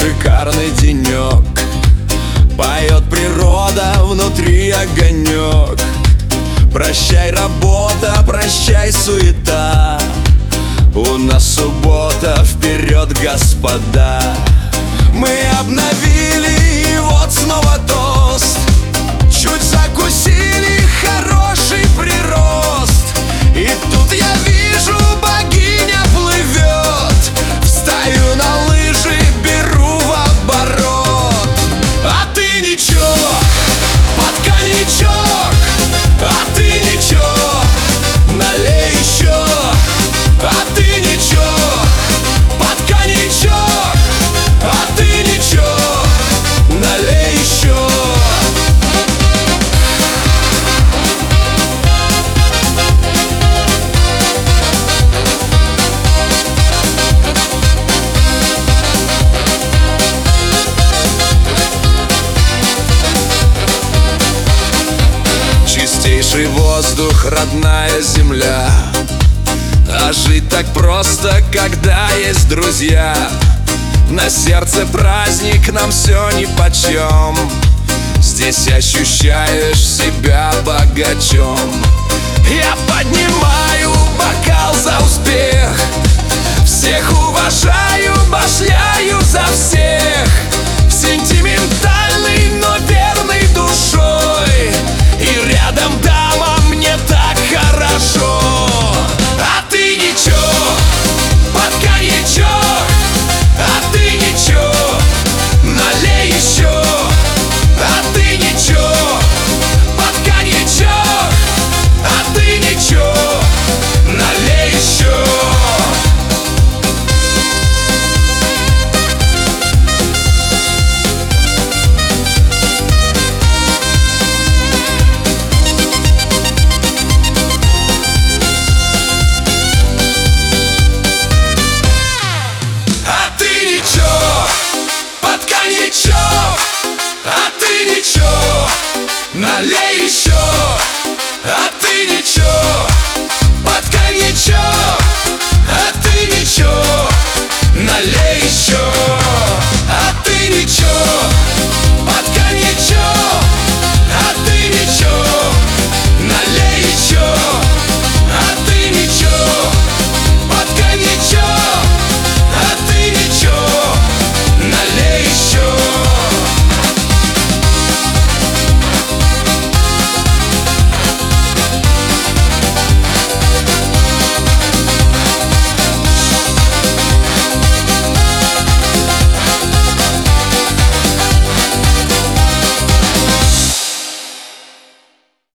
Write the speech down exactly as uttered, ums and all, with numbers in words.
шикарный денек. Поет природа, внутри огонек. Прощай, работа, прощай, суета. У нас суббота, вперед, господа. Мы обновили, и вот снова тост. Чуть закусили, хороший прирост. И тут я вижу, богиня плывет. Встаю на лыжи, беру в оборот. А ты ничего, под коньячок. А ты ничего, налей еще. А ты ничего, под коньячок. А ты ничего, налей еще. Чистейший воздух, родная земля. А жить так просто, когда есть друзья. На сердце праздник, нам все нипочем. Здесь ощущаешь себя богачом. Я поднимаю бокал